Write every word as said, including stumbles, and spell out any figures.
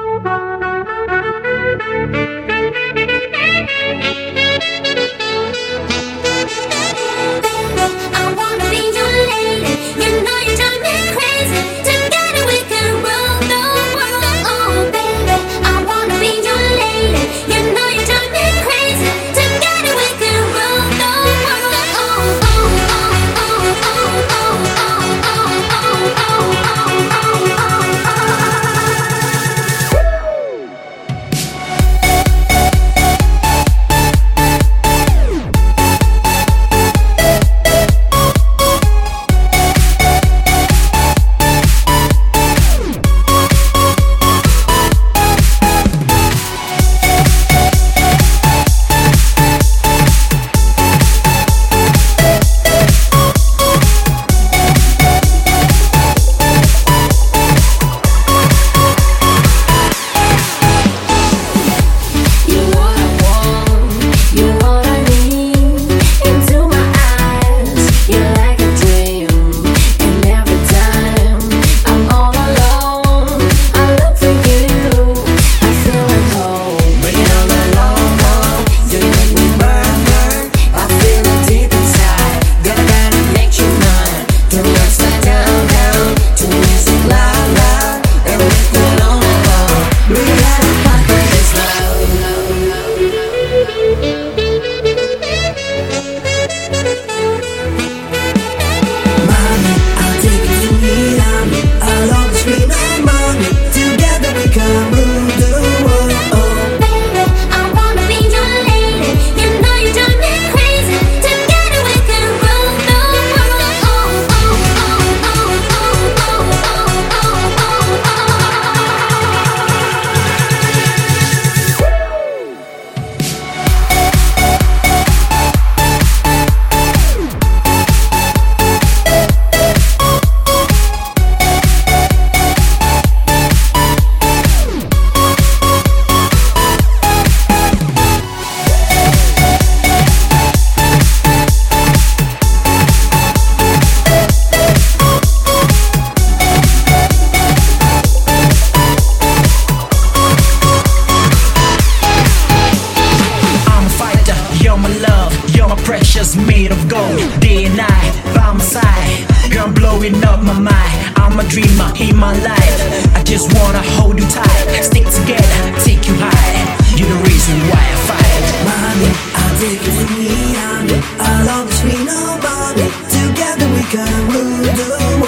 precious, made of gold. Day and night, by my side. Girl, I'm blowing up my mind. I'm a dreamer in my life. I just wanna hold you tight. Stick together, take you high. You're the reason why I fight. Mommy, I'll take you from me. I'll always be nobody. Together we can rule the world.